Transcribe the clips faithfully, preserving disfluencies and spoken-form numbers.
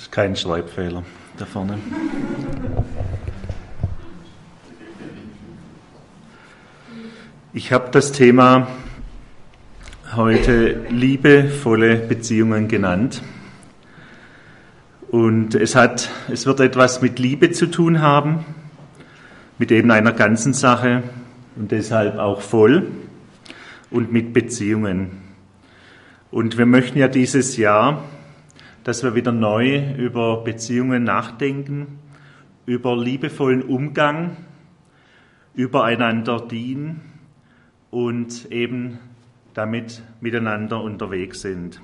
Kein Schreibfehler da vorne. Ich habe das Thema heute liebevolle Beziehungen genannt. Und es hat, es wird etwas mit Liebe zu tun haben, mit eben einer ganzen Sache und deshalb auch voll und mit Beziehungen. Und wir möchten ja dieses Jahr, dass wir wieder neu über Beziehungen nachdenken, über liebevollen Umgang, übereinander dienen und eben damit miteinander unterwegs sind.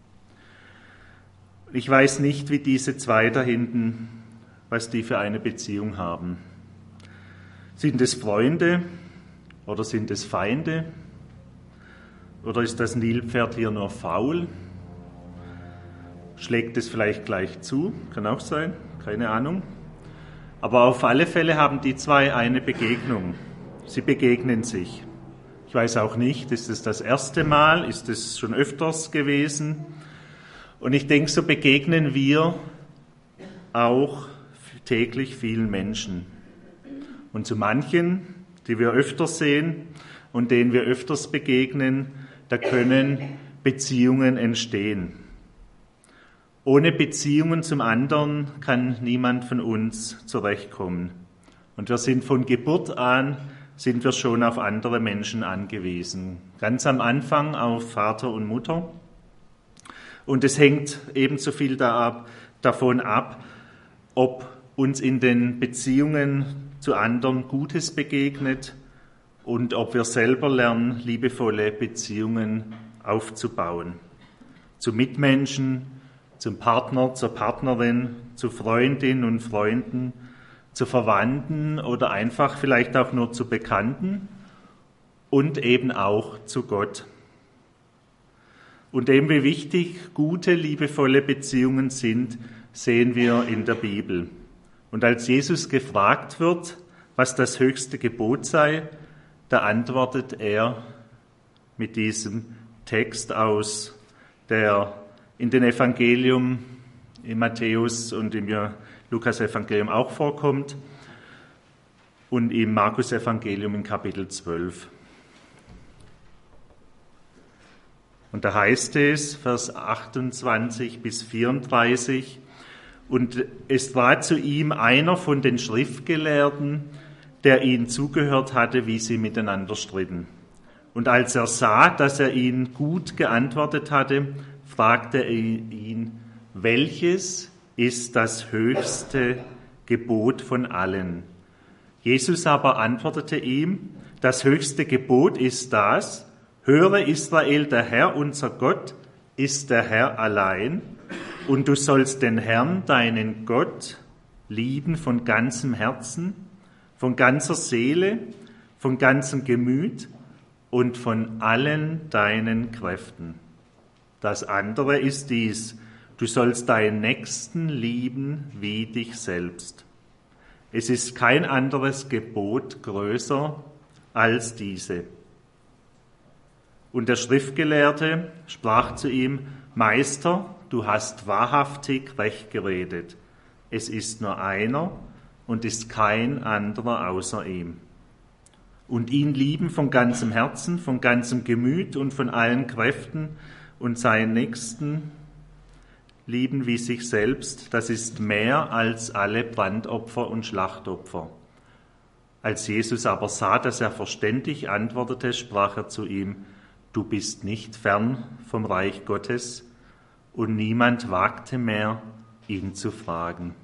Ich weiß nicht, wie diese zwei da hinten, was die für eine Beziehung haben. Sind es Freunde oder sind es Feinde? Oder ist das Nilpferd hier nur faul? Schlägt es vielleicht gleich zu? Kann auch sein, keine Ahnung. Aber auf alle Fälle haben die zwei eine Begegnung. Sie begegnen sich. Ich weiß auch nicht, ist es das erste Mal? Ist es schon öfters gewesen? Und ich denke, so begegnen wir auch täglich vielen Menschen. Und zu manchen, die wir öfters sehen und denen wir öfters begegnen, da können Beziehungen entstehen. Ohne Beziehungen zum anderen kann niemand von uns zurechtkommen. Und wir sind von Geburt an, sind wir schon auf andere Menschen angewiesen. Ganz am Anfang auf Vater und Mutter. Und es hängt ebenso viel da ab, davon ab, ob uns in den Beziehungen zu anderen Gutes begegnet und ob wir selber lernen, liebevolle Beziehungen aufzubauen. Zu Mitmenschen, zum Partner, zur Partnerin, zu Freundinnen und Freunden, zu Verwandten oder einfach vielleicht auch nur zu Bekannten und eben auch zu Gott. Und eben wie wichtig gute, liebevolle Beziehungen sind, sehen wir in der Bibel. Und als Jesus gefragt wird, was das höchste Gebot sei, da antwortet er mit diesem Text aus, der in den Evangelium, im Matthäus und im Lukas-Evangelium auch vorkommt und im Markus-Evangelium in Kapitel zwölf. Und da heißt es, Vers achtundzwanzig bis vierunddreißig, und es war zu ihm einer von den Schriftgelehrten, der ihnen zugehört hatte, wie sie miteinander stritten. Und als er sah, dass er ihnen gut geantwortet hatte, fragte er ihn, welches ist das höchste Gebot von allen? Jesus aber antwortete ihm, das höchste Gebot ist das, höre Israel, der Herr, unser Gott, ist der Herr allein, und du sollst den Herrn, deinen Gott, lieben von ganzem Herzen, von ganzer Seele, von ganzem Gemüt und von allen deinen Kräften. Das andere ist dies, du sollst deinen Nächsten lieben wie dich selbst. Es ist kein anderes Gebot größer als diese. Und der Schriftgelehrte sprach zu ihm, Meister, du hast wahrhaftig recht geredet. Es ist nur einer und ist kein anderer außer ihm. Und ihn lieben von ganzem Herzen, von ganzem Gemüt und von allen Kräften und seinen Nächsten lieben wie sich selbst, das ist mehr als alle Brandopfer und Schlachtopfer. Als Jesus aber sah, dass er verständig antwortete, sprach er zu ihm, du bist nicht fern vom Reich Gottes, und niemand wagte mehr, ihn zu fragen.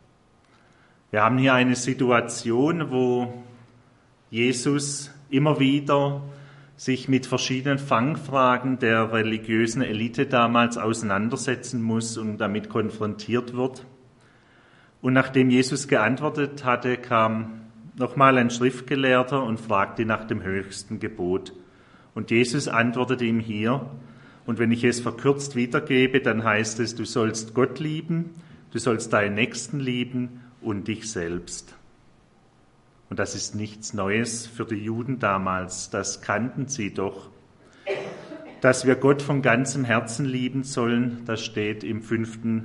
Wir haben hier eine Situation, wo Jesus immer wieder sich mit verschiedenen Fangfragen der religiösen Elite damals auseinandersetzen muss und damit konfrontiert wird. Und nachdem Jesus geantwortet hatte, kam nochmal ein Schriftgelehrter und fragte nach dem höchsten Gebot. Und Jesus antwortete ihm hier, und wenn ich es verkürzt wiedergebe, dann heißt es, du sollst Gott lieben, du sollst deinen Nächsten lieben und dich selbst. Und das ist nichts Neues für die Juden damals, das kannten sie doch. Dass wir Gott von ganzem Herzen lieben sollen, das steht im fünften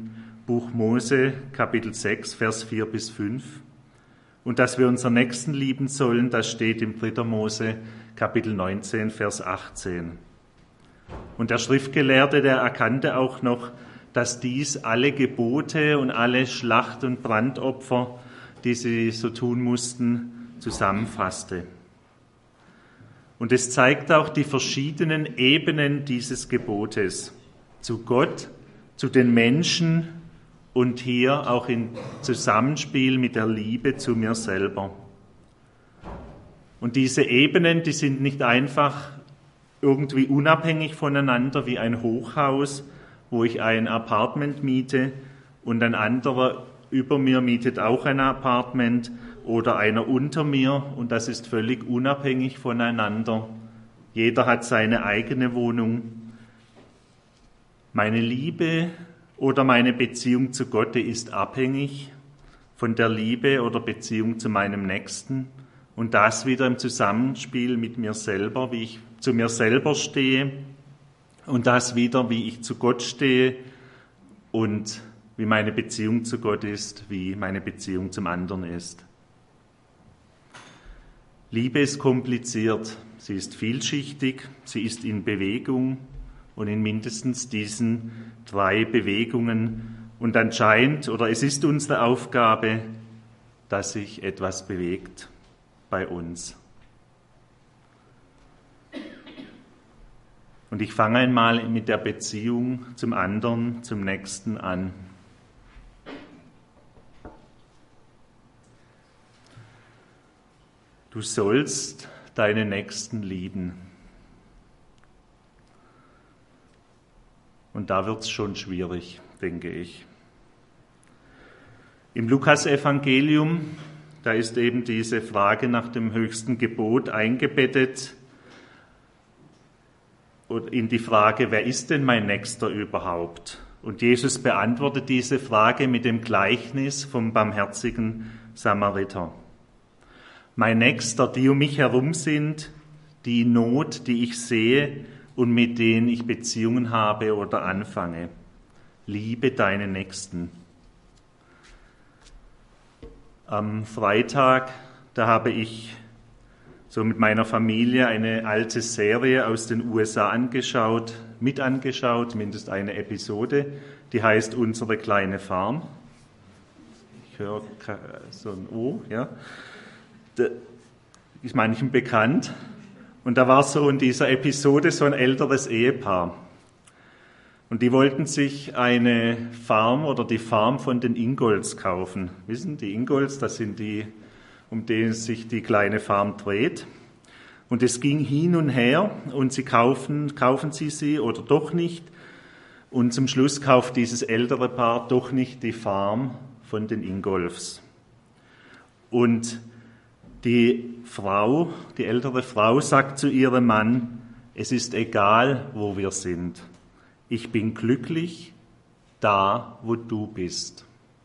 Buch Mose, Kapitel sechs, Vers vier bis fünf. Und dass wir unseren Nächsten lieben sollen, das steht im dritter Mose, Kapitel neunzehn, Vers achtzehn. Und der Schriftgelehrte, der erkannte auch noch, dass dies alle Gebote und alle Schlacht- und Brandopfer, die sie so tun mussten, zusammenfasste. Und es zeigt auch die verschiedenen Ebenen dieses Gebotes. Zu Gott, zu den Menschen und hier auch im Zusammenspiel mit der Liebe zu mir selber. Und diese Ebenen, die sind nicht einfach irgendwie unabhängig voneinander wie ein Hochhaus, wo ich ein Apartment miete und ein anderer über mir mietet auch ein Apartment oder einer unter mir und das ist völlig unabhängig voneinander. Jeder hat seine eigene Wohnung. Meine Liebe oder meine Beziehung zu Gott ist abhängig von der Liebe oder Beziehung zu meinem Nächsten und das wieder im Zusammenspiel mit mir selber, wie ich zu mir selber stehe und das wieder, wie ich zu Gott stehe und wie meine Beziehung zu Gott ist, wie meine Beziehung zum anderen ist. Liebe ist kompliziert, sie ist vielschichtig, sie ist in Bewegung und in mindestens diesen drei Bewegungen. Und anscheinend, oder es ist unsere Aufgabe, dass sich etwas bewegt bei uns. Und ich fange einmal mit der Beziehung zum anderen, zum Nächsten an. Du sollst deinen Nächsten lieben. Und da wird es schon schwierig, denke ich. Im Lukas-Evangelium, da ist eben diese Frage nach dem höchsten Gebot eingebettet und in die Frage, wer ist denn mein Nächster überhaupt? Und Jesus beantwortet diese Frage mit dem Gleichnis vom barmherzigen Samariter. Mein Nächster, die um mich herum sind, die Not, die ich sehe und mit denen ich Beziehungen habe oder anfange. Liebe deinen Nächsten. Am Freitag, da habe ich so mit meiner Familie eine alte Serie aus den U S A angeschaut, mit angeschaut, mindestens eine Episode, die heißt Unsere kleine Farm. Ich höre so ein O, ja. Ist manchem bekannt. Und da war so in dieser Episode so ein älteres Ehepaar. Und die wollten sich eine Farm oder die Farm von den Ingolds kaufen. Wissen, die Ingolds, das sind die, um denen sich die kleine Farm dreht. Und es ging hin und her und sie kaufen, kaufen sie sie oder doch nicht. Und zum Schluss kauft dieses ältere Paar doch nicht die Farm von den Ingolfs. Und die Frau, die ältere Frau, sagt zu ihrem Mann, es ist egal, wo wir sind. Ich bin glücklich da, wo du bist.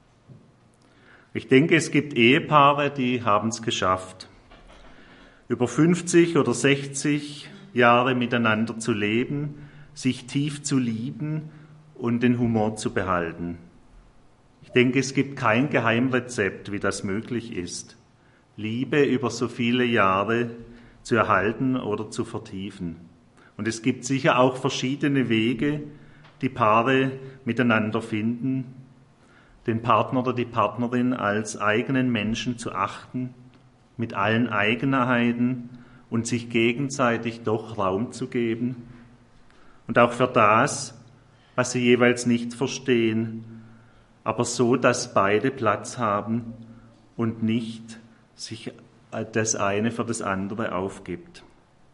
Ich denke, es gibt Ehepaare, die haben es geschafft, über fünfzig oder sechzig Jahre miteinander zu leben, sich tief zu lieben und den Humor zu behalten. Ich denke, es gibt kein Geheimrezept, wie das möglich ist. Liebe über so viele Jahre zu erhalten oder zu vertiefen. Und es gibt sicher auch verschiedene Wege, die Paare miteinander finden, den Partner oder die Partnerin als eigenen Menschen zu achten, mit allen Eigenheiten und sich gegenseitig doch Raum zu geben. Und auch für das, was sie jeweils nicht verstehen, aber so, dass beide Platz haben und nicht sich das eine für das andere aufgibt.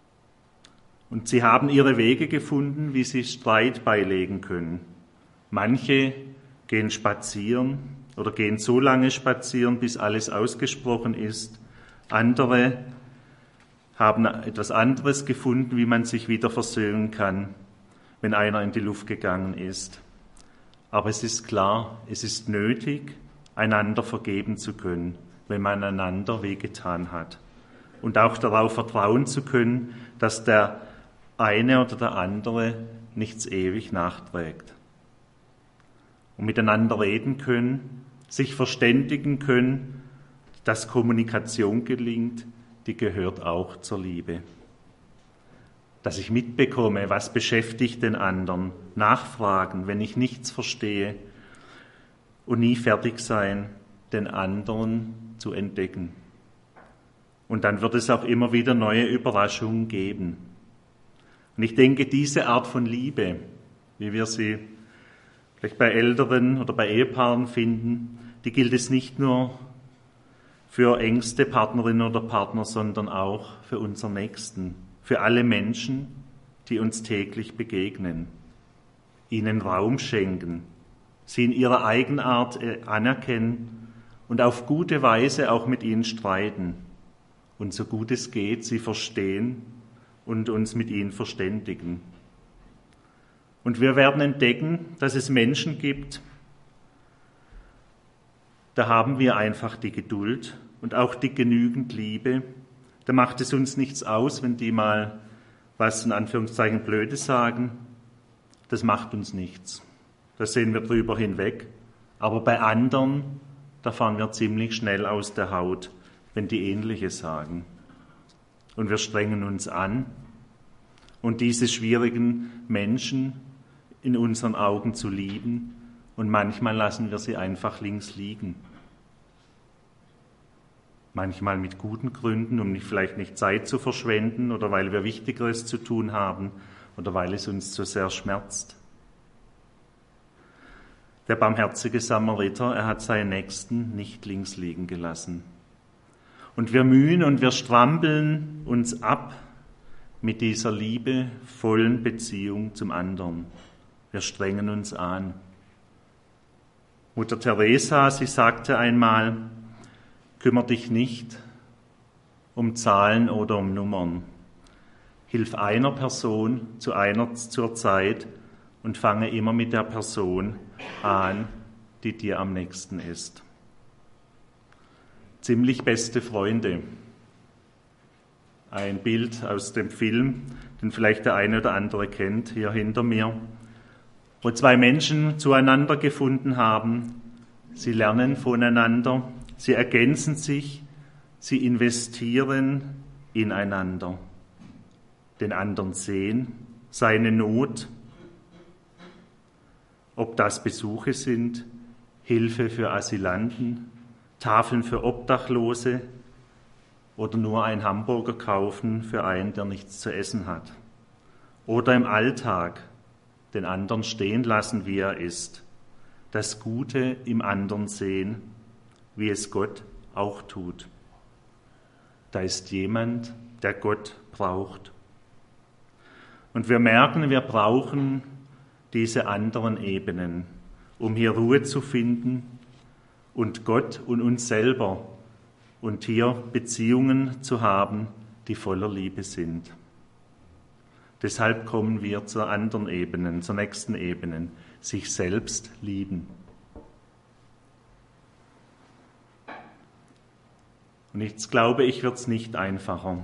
Und sie haben ihre Wege gefunden, wie sie Streit beilegen können. Manche gehen spazieren oder gehen so lange spazieren, bis alles ausgesprochen ist. Andere haben etwas anderes gefunden, wie man sich wieder versöhnen kann, wenn einer in die Luft gegangen ist. Aber es ist klar, es ist nötig, einander vergeben zu können, wenn man einander wehgetan hat. Und auch darauf vertrauen zu können, dass der eine oder der andere nichts ewig nachträgt. und miteinander reden können, sich verständigen können, dass Kommunikation gelingt, die gehört auch zur Liebe. Dass ich mitbekomme, was beschäftigt den anderen, nachfragen, wenn ich nichts verstehe und nie fertig sein, den anderen zu entdecken. Und dann wird es auch immer wieder neue Überraschungen geben. Und ich denke, diese Art von Liebe, wie wir sie vielleicht bei Älteren oder bei Ehepaaren finden, die gilt es nicht nur für engste Partnerinnen oder Partner, sondern auch für unseren Nächsten, für alle Menschen, die uns täglich begegnen, ihnen Raum schenken, sie in ihrer Eigenart anerkennen und auf gute Weise auch mit ihnen streiten und so gut es geht, sie verstehen und uns mit ihnen verständigen. Und wir werden entdecken, dass es Menschen gibt, da haben wir einfach die Geduld und auch die genügend Liebe. Da macht es uns nichts aus, wenn die mal was in Anführungszeichen Blödes sagen. Das macht uns nichts. Da sehen wir drüber hinweg. Aber bei anderen, da fahren wir ziemlich schnell aus der Haut, wenn die Ähnliches sagen. Und wir strengen uns an. Und diese schwierigen Menschen in unseren Augen zu lieben. Und manchmal lassen wir sie einfach links liegen. Manchmal mit guten Gründen, um nicht, vielleicht nicht Zeit zu verschwenden oder weil wir Wichtigeres zu tun haben oder weil es uns zu sehr schmerzt. Der barmherzige Samariter, er hat seinen Nächsten nicht links liegen gelassen. Und wir mühen und wir strampeln uns ab mit dieser liebevollen Beziehung zum anderen. Wir strengen uns an. Mutter Teresa, sie sagte einmal, kümmere dich nicht um Zahlen oder um Nummern. Hilf einer Person zu einer zur Zeit und fange immer mit der Person an, die dir am nächsten ist. Ziemlich beste Freunde. Ein Bild aus dem Film, den vielleicht der eine oder andere kennt, hier hinter mir, wo zwei Menschen zueinander gefunden haben. Sie lernen voneinander, sie ergänzen sich, sie investieren ineinander, den anderen sehen, seine Not, ob das Besuche sind, Hilfe für Asylanten, Tafeln für Obdachlose oder nur ein Hamburger kaufen für einen, der nichts zu essen hat. Oder im Alltag den anderen stehen lassen, wie er ist, das Gute im anderen sehen, wie es Gott auch tut. Da ist jemand, der Gott braucht. Und wir merken, wir brauchen diese anderen Ebenen, um hier Ruhe zu finden und Gott und uns selber und hier Beziehungen zu haben, die voller Liebe sind. Deshalb kommen wir zur anderen Ebene, zur nächsten Ebene, sich selbst lieben. Und jetzt glaube ich, wird es nicht einfacher.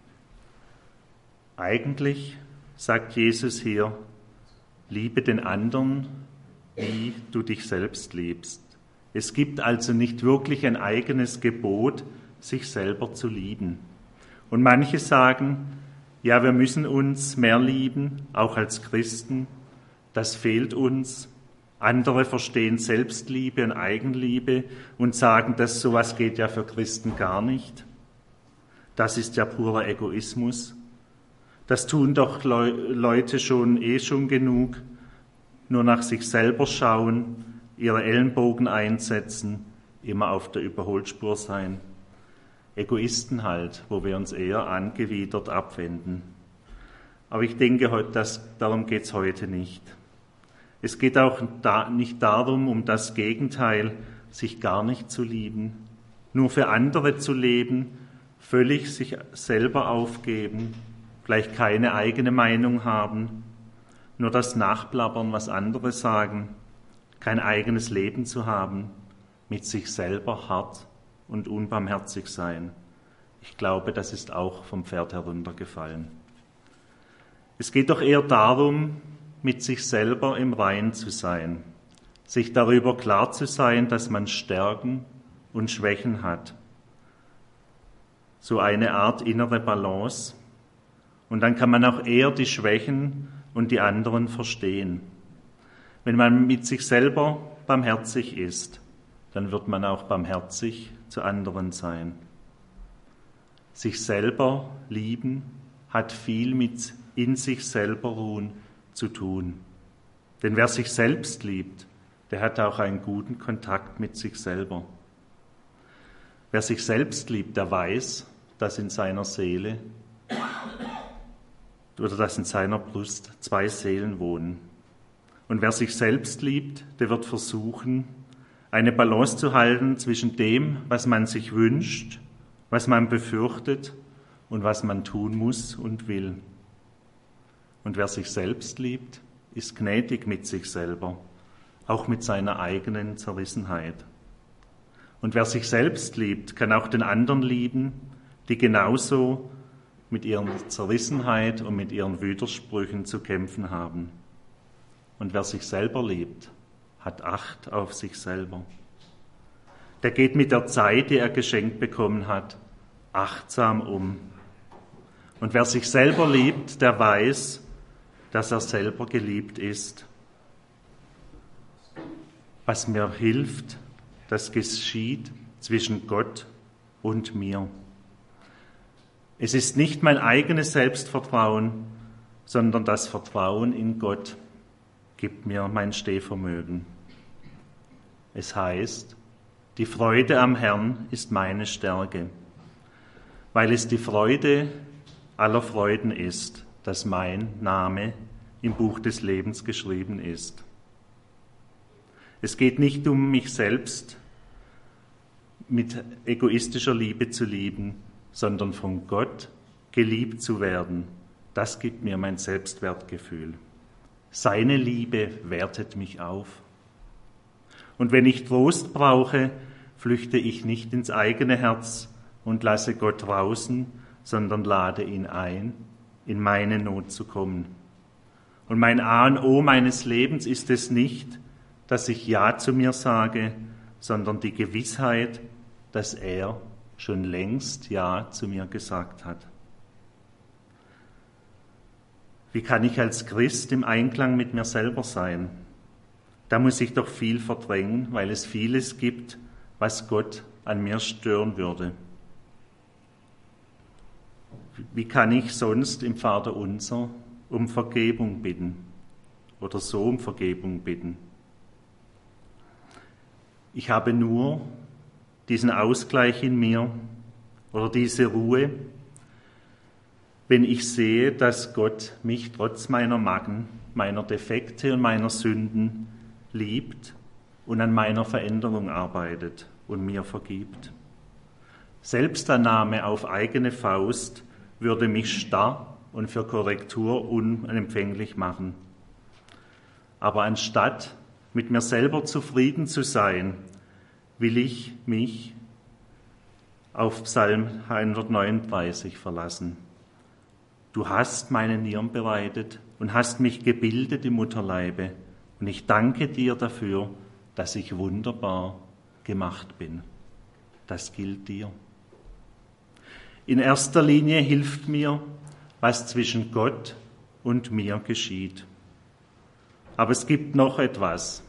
Eigentlich sagt Jesus hier, liebe den anderen, wie du dich selbst liebst. Es gibt also nicht wirklich ein eigenes Gebot, sich selber zu lieben. Und manche sagen, ja, wir müssen uns mehr lieben, auch als Christen. Das fehlt uns. Andere verstehen Selbstliebe und Eigenliebe und sagen, dass sowas geht ja für Christen gar nicht. Das ist ja purer Egoismus. Das tun doch Leute schon eh schon genug, nur nach sich selber schauen, ihre Ellenbogen einsetzen, immer auf der Überholspur sein. Egoisten halt, wo wir uns eher angewidert abwenden. Aber ich denke, dass, darum geht es heute nicht. Es geht auch da, nicht darum, um das Gegenteil, sich gar nicht zu lieben, nur für andere zu leben, völlig sich selber aufgeben, vielleicht keine eigene Meinung haben, nur das Nachplappern, was andere sagen, kein eigenes Leben zu haben, mit sich selber hart und unbarmherzig sein. Ich glaube, das ist auch vom Pferd heruntergefallen. Es geht doch eher darum, mit sich selber im Reinen zu sein, sich darüber klar zu sein, dass man Stärken und Schwächen hat. So eine Art innere Balance. Und dann kann man auch eher die Schwächen und die anderen verstehen. Wenn man mit sich selber barmherzig ist, dann wird man auch barmherzig zu anderen sein. Sich selber lieben hat viel mit in sich selber ruhen zu tun. Denn wer sich selbst liebt, der hat auch einen guten Kontakt mit sich selber. Wer sich selbst liebt, der weiß, dass in seiner Seele oder dass in seiner Brust zwei Seelen wohnen. Und wer sich selbst liebt, der wird versuchen, eine Balance zu halten zwischen dem, was man sich wünscht, was man befürchtet und was man tun muss und will. Und wer sich selbst liebt, ist gnädig mit sich selber, auch mit seiner eigenen Zerrissenheit. Und wer sich selbst liebt, kann auch den anderen lieben, die genauso mit ihrer Zerrissenheit und mit ihren Widersprüchen zu kämpfen haben. Und wer sich selber liebt, hat Acht auf sich selber. Der geht mit der Zeit, die er geschenkt bekommen hat, achtsam um. Und wer sich selber liebt, der weiß, dass er selber geliebt ist. Was mir hilft, das geschieht zwischen Gott und mir. Es ist nicht mein eigenes Selbstvertrauen, sondern das Vertrauen in Gott gibt mir mein Stehvermögen. Es heißt, die Freude am Herrn ist meine Stärke, weil es die Freude aller Freuden ist, dass mein Name im Buch des Lebens geschrieben ist. Es geht nicht um mich selbst mit egoistischer Liebe zu lieben, sondern von Gott geliebt zu werden. Das gibt mir mein Selbstwertgefühl. Seine Liebe wertet mich auf. Und wenn ich Trost brauche, flüchte ich nicht ins eigene Herz und lasse Gott draußen, sondern lade ihn ein, in meine Not zu kommen. Und mein A und O meines Lebens ist es nicht, dass ich Ja zu mir sage, sondern die Gewissheit, dass er schon längst Ja zu mir gesagt hat. Wie kann ich als Christ im Einklang mit mir selber sein? Da muss ich doch viel verdrängen, weil es vieles gibt, was Gott an mir stören würde. Wie kann ich sonst im Vaterunser um Vergebung bitten oder so um Vergebung bitten? Ich habe nur diesen Ausgleich in mir oder diese Ruhe, wenn ich sehe, dass Gott mich trotz meiner Macken, meiner Defekte und meiner Sünden liebt und an meiner Veränderung arbeitet und mir vergibt. Selbstannahme auf eigene Faust würde mich starr und für Korrektur unempfänglich machen. Aber anstatt mit mir selber zufrieden zu sein, will ich mich auf Psalm hundertneununddreißig verlassen. Du hast meine Nieren bereitet und hast mich gebildet im Mutterleibe. Und ich danke dir dafür, dass ich wunderbar gemacht bin. Das gilt dir. In erster Linie hilft mir, was zwischen Gott und mir geschieht. Aber es gibt noch etwas,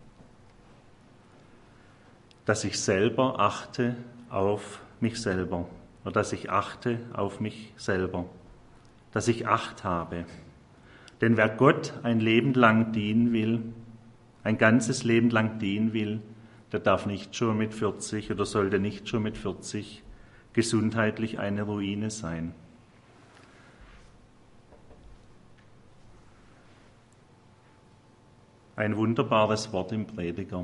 dass ich selber achte auf mich selber, oder dass ich achte auf mich selber, dass ich Acht habe. Denn wer Gott ein Leben lang dienen will, ein ganzes Leben lang dienen will, der darf nicht schon mit vierzig oder sollte nicht schon mit vierzig gesundheitlich eine Ruine sein. Ein wunderbares Wort im Prediger.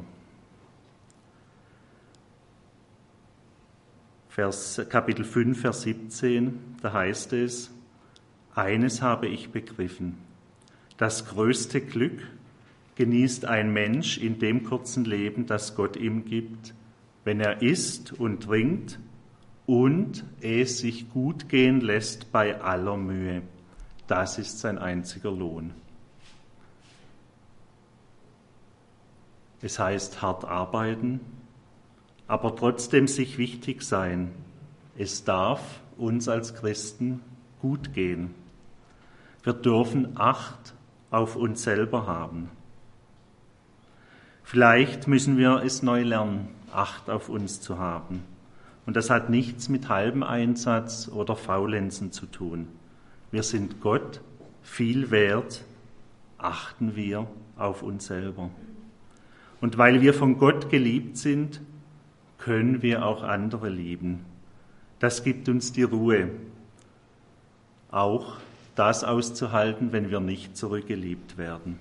Vers, Kapitel fünf, Vers siebzehn, da heißt es, eines habe ich begriffen, das größte Glück genießt ein Mensch in dem kurzen Leben, das Gott ihm gibt, wenn er isst und trinkt und es sich gut gehen lässt bei aller Mühe. Das ist sein einziger Lohn. Es heißt hart arbeiten, aber trotzdem sich wichtig sein. Es darf uns als Christen gut gehen. Wir dürfen Acht auf uns selber haben. Vielleicht müssen wir es neu lernen, Acht auf uns zu haben. Und das hat nichts mit halbem Einsatz oder Faulenzen zu tun. Wir sind Gott viel wert, achten wir auf uns selber. Und weil wir von Gott geliebt sind, können wir auch andere lieben. Das gibt uns die Ruhe, auch das auszuhalten, wenn wir nicht zurückgeliebt werden.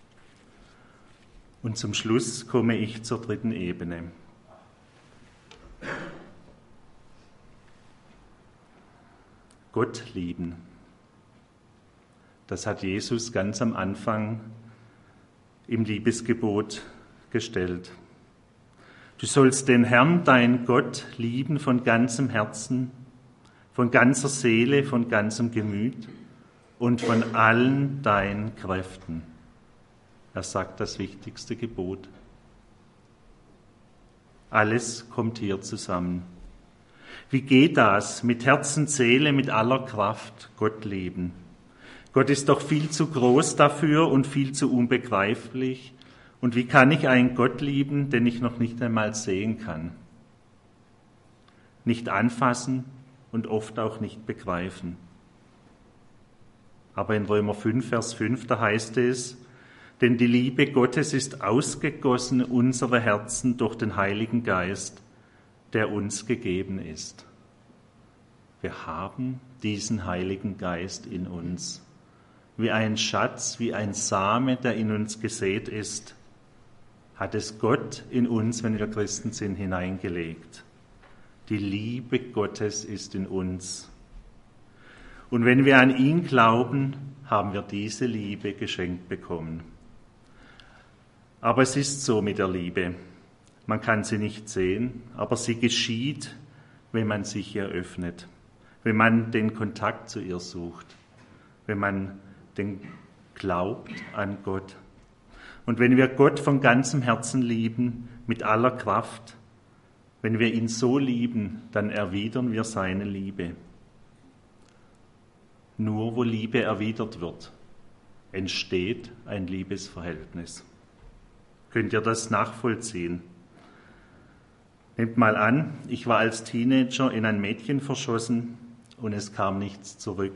Und zum Schluss komme ich zur dritten Ebene. Gott lieben. Das hat Jesus ganz am Anfang im Liebesgebot gestellt. Du sollst den Herrn, dein Gott, lieben von ganzem Herzen, von ganzer Seele, von ganzem Gemüt und von allen deinen Kräften. Er sagt das wichtigste Gebot. Alles kommt hier zusammen. Wie geht das? Mit Herzen, Seele, mit aller Kraft Gott lieben. Gott ist doch viel zu groß dafür und viel zu unbegreiflich. Und wie kann ich einen Gott lieben, den ich noch nicht einmal sehen kann? Nicht anfassen und oft auch nicht begreifen. Aber in Römer fünf, Vers fünf, da heißt es, denn die Liebe Gottes ist ausgegossen in unsere Herzen durch den Heiligen Geist, der uns gegeben ist. Wir haben diesen Heiligen Geist in uns. Wie ein Schatz, wie ein Same, der in uns gesät ist, hat es Gott in uns, wenn wir Christen sind, hineingelegt. Die Liebe Gottes ist in uns. Und wenn wir an ihn glauben, haben wir diese Liebe geschenkt bekommen. Aber es ist so mit der Liebe. Man kann sie nicht sehen, aber sie geschieht, wenn man sich ihr öffnet, wenn man den Kontakt zu ihr sucht, wenn man den glaubt an Gott. Und wenn wir Gott von ganzem Herzen lieben, mit aller Kraft, wenn wir ihn so lieben, dann erwidern wir seine Liebe. Nur wo Liebe erwidert wird, entsteht ein Liebesverhältnis. Könnt ihr das nachvollziehen? Nehmt mal an, ich war als Teenager in ein Mädchen verschossen und es kam nichts zurück.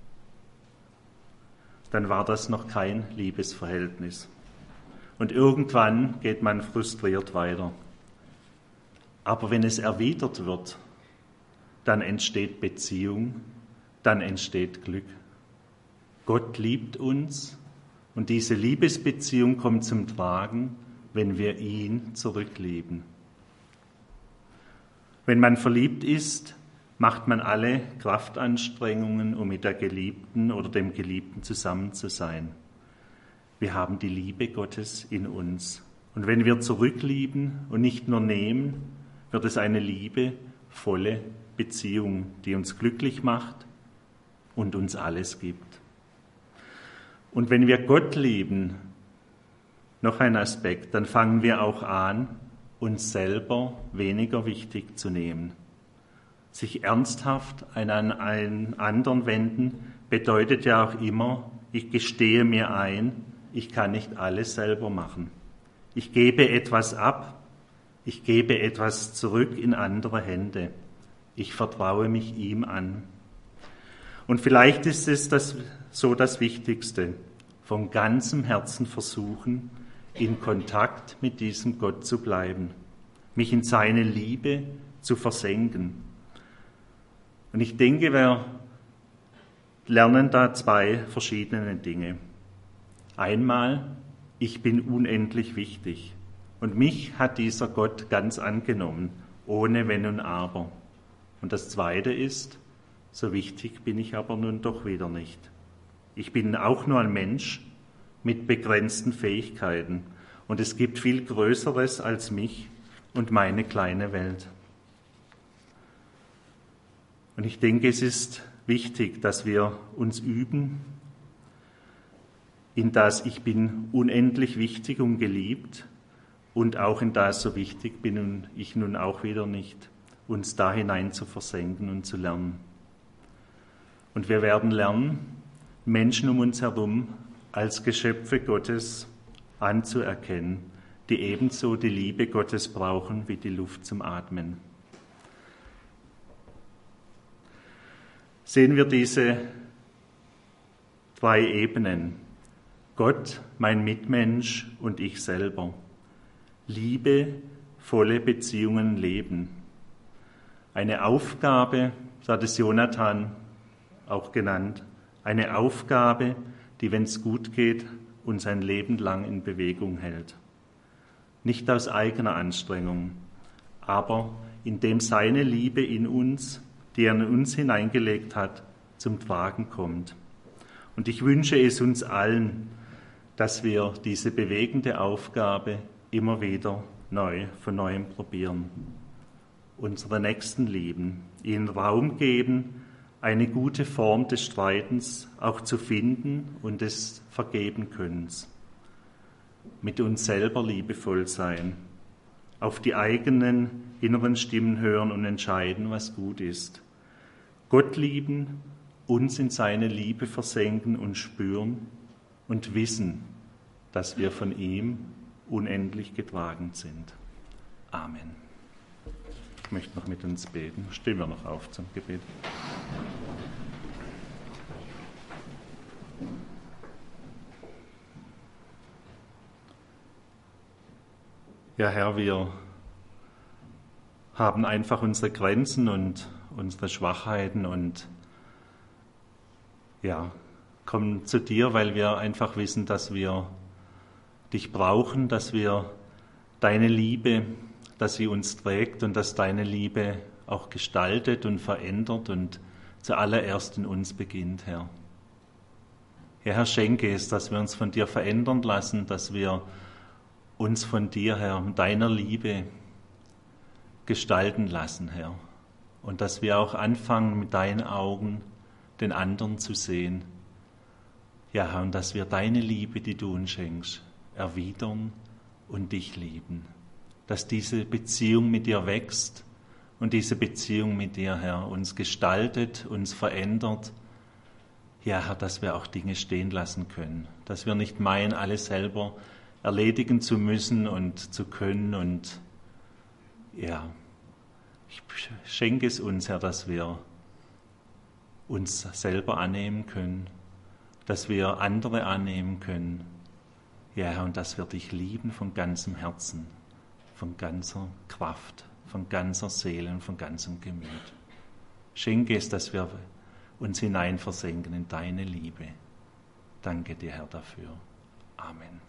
Dann war das noch kein Liebesverhältnis. Und irgendwann geht man frustriert weiter. Aber wenn es erwidert wird, dann entsteht Beziehung, dann entsteht Glück. Gott liebt uns und diese Liebesbeziehung kommt zum Tragen, wenn wir ihn zurücklieben. Wenn man verliebt ist, macht man alle Kraftanstrengungen, um mit der Geliebten oder dem Geliebten zusammen zu sein. Wir haben die Liebe Gottes in uns. Und wenn wir zurücklieben und nicht nur nehmen, wird es eine liebevolle Beziehung, die uns glücklich macht und uns alles gibt. Und wenn wir Gott lieben, noch ein Aspekt, dann fangen wir auch an, uns selber weniger wichtig zu nehmen. Sich ernsthaft an einen anderen wenden, bedeutet ja auch immer, ich gestehe mir ein, ich kann nicht alles selber machen. Ich gebe etwas ab, ich gebe etwas zurück in andere Hände. Ich vertraue mich ihm an. Und vielleicht ist es das, so das Wichtigste, von ganzem Herzen versuchen, in Kontakt mit diesem Gott zu bleiben, mich in seine Liebe zu versenken. Und ich denke, wir lernen da zwei verschiedene Dinge. Einmal, ich bin unendlich wichtig und mich hat dieser Gott ganz angenommen, ohne Wenn und Aber. Und das Zweite ist, so wichtig bin ich aber nun doch wieder nicht. Ich bin auch nur ein Mensch mit begrenzten Fähigkeiten und es gibt viel Größeres als mich und meine kleine Welt. Und ich denke, es ist wichtig, dass wir uns üben, in das ich bin unendlich wichtig und geliebt Und auch in das so wichtig bin und ich nun auch wieder nicht, uns da hinein zu versenken und zu lernen. Und wir werden lernen, Menschen um uns herum als Geschöpfe Gottes anzuerkennen, die ebenso die Liebe Gottes brauchen wie die Luft zum Atmen. Sehen wir diese zwei Ebenen, Gott, mein Mitmensch und ich selber. Liebevolle Beziehungen leben. Eine Aufgabe, so hat es Jonathan auch genannt, eine Aufgabe, die, wenn es gut geht, uns ein Leben lang in Bewegung hält. Nicht aus eigener Anstrengung, aber indem seine Liebe in uns, die er in uns hineingelegt hat, zum Tragen kommt. Und ich wünsche es uns allen, dass wir diese bewegende Aufgabe immer wieder neu von Neuem probieren. Unsere Nächsten lieben, ihnen Raum geben, eine gute Form des Streitens auch zu finden und des Vergebenkönnens. Mit uns selber liebevoll sein, auf die eigenen inneren Stimmen hören und entscheiden, was gut ist. Gott lieben, uns in seine Liebe versenken und spüren und wissen, dass wir von ihm unendlich getragen sind. Amen. Ich möchte noch mit uns beten. Stehen wir noch auf zum Gebet. Ja, Herr, wir haben einfach unsere Grenzen und unsere Schwachheiten und ja, kommen zu dir, weil wir einfach wissen, dass wir dich brauchen, dass wir deine Liebe, dass sie uns trägt und dass deine Liebe auch gestaltet und verändert und zuallererst in uns beginnt, Herr. Ja, Herr, schenke es, dass wir uns von dir verändern lassen, dass wir uns von dir, Herr, mit deiner Liebe gestalten lassen, Herr. Und dass wir auch anfangen, mit deinen Augen den anderen zu sehen. Ja, Herr, und dass wir deine Liebe, die du uns schenkst, erwidern und dich lieben. Dass diese Beziehung mit dir wächst und diese Beziehung mit dir, Herr, uns gestaltet, uns verändert. Ja, Herr, dass wir auch Dinge stehen lassen können. Dass wir nicht meinen, alles selber erledigen zu müssen und zu können. Und ja, ich schenke es uns, Herr, dass wir uns selber annehmen können, dass wir andere annehmen können. Ja, Herr, und dass wir dich lieben von ganzem Herzen, von ganzer Kraft, von ganzer Seele und von ganzem Gemüt. Schenke es, dass wir uns hineinversenken in deine Liebe. Danke dir, Herr, dafür. Amen.